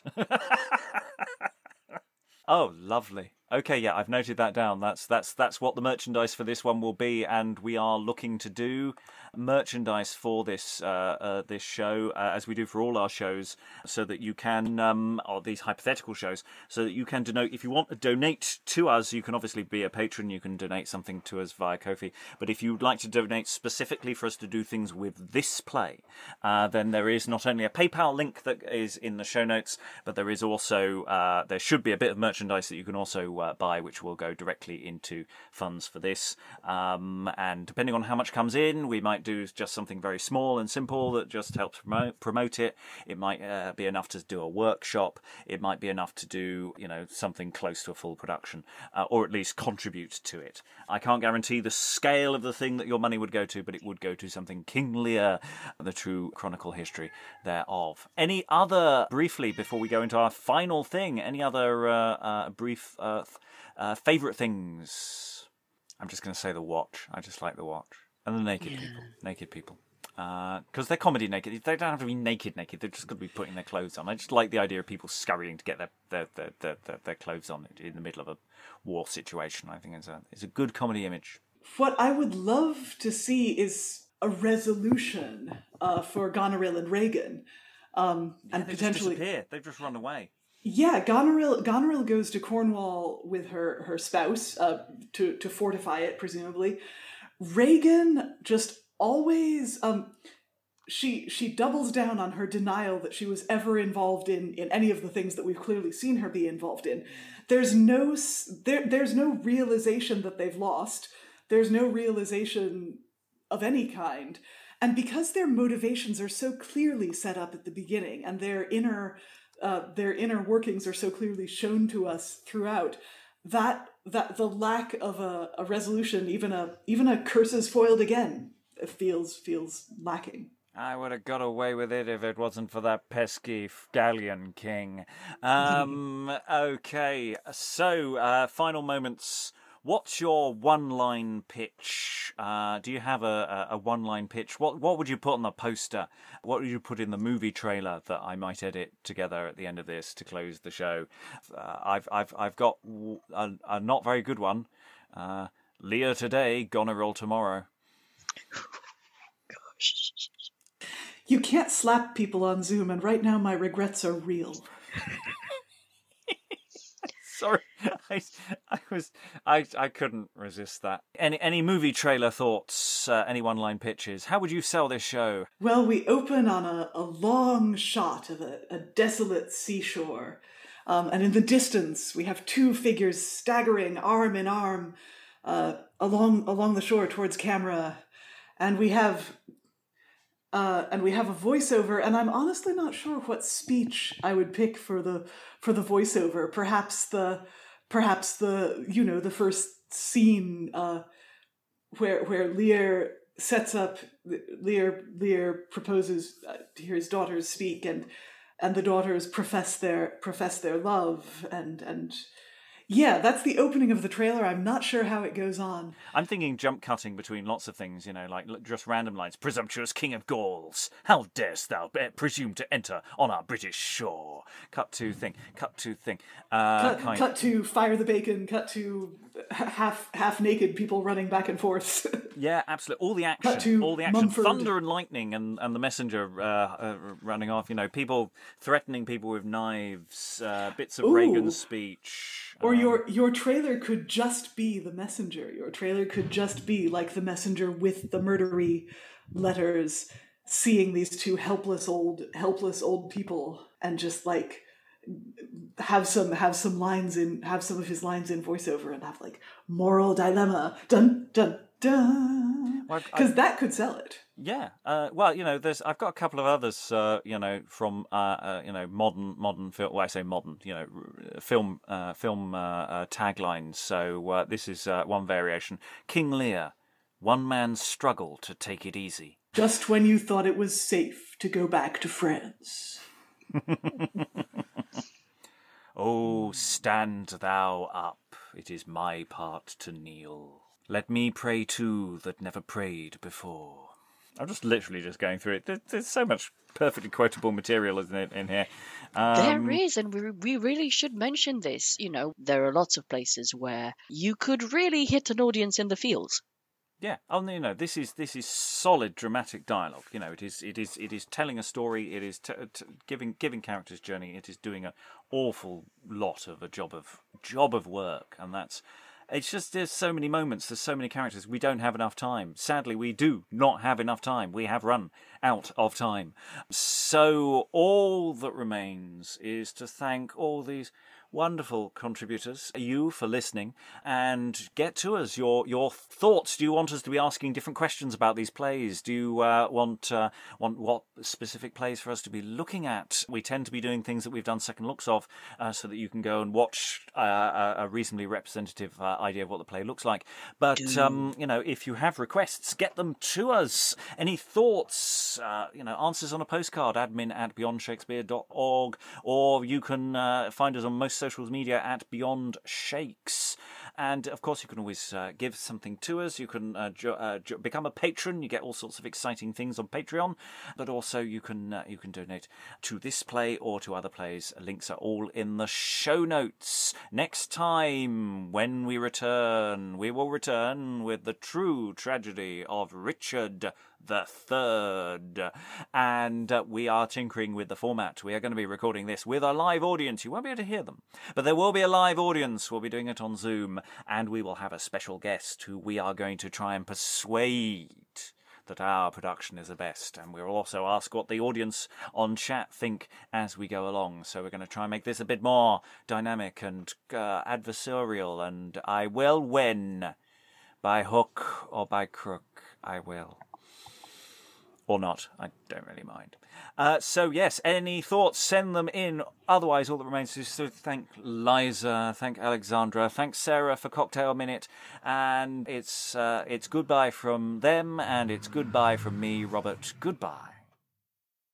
Oh, lovely. Okay, yeah, I've noted that down. That's that's that's what the merchandise for this one will be, and we are looking to do merchandise for this uh, uh, this show, uh, as we do for all our shows, so that you can, um, or these hypothetical shows, so that you can donate. If you want to donate to us, you can obviously be a patron. You can donate something to us via Ko-fi. But if you'd like to donate specifically for us to do things with this play, uh, then there is not only a PayPal link that is in the show notes, but there is also uh, there should be a bit of merchandise that you can also Uh, buy, which will go directly into funds for this. Um, and depending on how much comes in, we might do just something very small and simple that just helps promote, promote it. It might uh, be enough to do a workshop. It might be enough to do, you know, something close to a full production, uh, or at least contribute to it. I can't guarantee the scale of the thing that your money would go to, but it would go to something King Lear, the true chronicle history thereof. Any other, briefly, before we go into our final thing, any other uh, uh, brief uh, Uh, favourite things? I'm just going to say the watch. I just like the watch. And the naked Yeah. people. Naked people. Because uh, they're comedy naked. They don't have to be naked naked. They've just got to be putting their clothes on. I just like the idea of people scurrying to get their their, their, their, their, their clothes on in the middle of a war situation. I think it's a, it's a good comedy image. What I would love to see is a resolution uh, for Goneril and Regan. Um, Yeah, and they potentially... just disappear. They've just run away. Yeah, Goneril, Goneril goes to Cornwall with her, her spouse uh, to, to fortify it, presumably. Regan just always... Um, she she doubles down on her denial that she was ever involved in, in any of the things that we've clearly seen her be involved in. There's no, there, there's no realization that they've lost. There's no realization of any kind. And because their motivations are so clearly set up at the beginning, and their inner... Uh, their inner workings are so clearly shown to us throughout, that that the lack of a, a resolution, even a even a curses foiled again, feels feels lacking. I would have got away with it if it wasn't for that pesky Galleon King. Um, okay, so uh, final moments. What's your one-line pitch? Uh, do you have a, a, a one-line pitch? What what would you put on the poster? What would you put in the movie trailer that I might edit together at the end of this to close the show? Uh, I've I've I've got a, a not very good one. Uh, Lear today, Goneril tomorrow. Gosh. You can't slap people on Zoom, and right now my regrets are real. Sorry, I, I was, I, I couldn't resist that. Any, any movie trailer thoughts? Uh, any one-line pitches? How would you sell this show? Well, we open on a, a long shot of a, a desolate seashore, um, and in the distance we have two figures staggering arm in arm uh, along along the shore towards camera, and we have. Uh, and we have a voiceover, and I'm honestly not sure what speech I would pick for the for the voiceover. Perhaps the perhaps the you know the first scene uh, where where Lear sets up Lear Lear proposes uh, to hear his daughters speak, and and the daughters profess their profess their love, and and yeah, that's the opening of the trailer. I'm not sure how it goes on. I'm thinking jump cutting between lots of things, you know, like just random lines. Presumptuous King of Gauls, how darest thou be- presume to enter on our British shore? Cut to thing, cut to thing. Uh, Cut, kind cut to fire the bacon. Cut to half half naked people running back and forth. Yeah, absolutely. All the Cut action, to all the action, Mumford. thunder and lightning, and, and the messenger uh, uh, running off. You know, people threatening people with knives, uh, bits of Ooh. Reagan's speech. Or um, your your trailer could just be the messenger. Your trailer could just be like the messenger with the murdery letters, seeing these two helpless old helpless old people, and just like have some have some lines in have some of his lines in voiceover, and have like moral dilemma, dun dun dun, Well, because I- that could sell it. Yeah, uh, well, you know, there's I've got a couple of others, uh, you know, from uh, uh, you know modern modern film. Well, I say modern, you know, r- film uh, film uh, uh, taglines. So uh, this is uh, one variation: King Lear, one man's struggle to take it easy. Just when you thought it was safe to go back to France. Oh, stand thou up! It is my part to kneel. Let me pray too that never prayed before. I'm just literally just going through it. There's, there's so much perfectly quotable material, isn't it, in here? Um, There is, and we, we really should mention this. You know, there are lots of places where you could really hit an audience in the feels. Yeah, oh, no, you know, this is this is solid dramatic dialogue. You know, it is it is it is telling a story. It is t- t- giving giving characters journey. It is doing an awful lot of a job of job of work, and that's. It's just there's so many moments, there's so many characters. We don't have enough time. Sadly, we do not have enough time. We have run out of time. So all that remains is to thank all these wonderful contributors, you for listening, and get to us your your thoughts. Do you want us to be asking different questions about these plays? Do you uh, want uh, want what specific plays for us to be looking at? We tend to be doing things that we've done second looks of, uh, so that you can go and watch uh, a reasonably representative uh, idea of what the play looks like. But um, you know, if you have requests, get them to us. Any thoughts? Uh, you know, answers on a postcard. Admin at beyond shakespeare dot org, or you can uh, find us on most social media at Beyond Shakes. And of course, you can always uh, give something to us. You can uh, jo- uh, jo- become a patron. You get all sorts of exciting things on Patreon. But also, you can uh, you can donate to this play or to other plays. Links are all in the show notes. Next time, when we return, we will return with the true tragedy of Richard the Third, and uh, we are tinkering with the format. We are going to be recording this with a live audience. You won't be able to hear them, but there will be a live audience. We'll be doing it on Zoom, and we will have a special guest who we are going to try and persuade that our production is the best, and we'll also ask what the audience on chat think as we go along. So we're going to try and make this a bit more dynamic and uh, adversarial, and I will win. By hook or by crook, I will. Or not, I don't really mind. Uh, so yes, any thoughts, send them in. Otherwise, all that remains is to thank Liza, thank Alexandra, thank Sarah for Cocktail Minute, and it's uh, it's goodbye from them, and it's goodbye from me, Robert. Goodbye.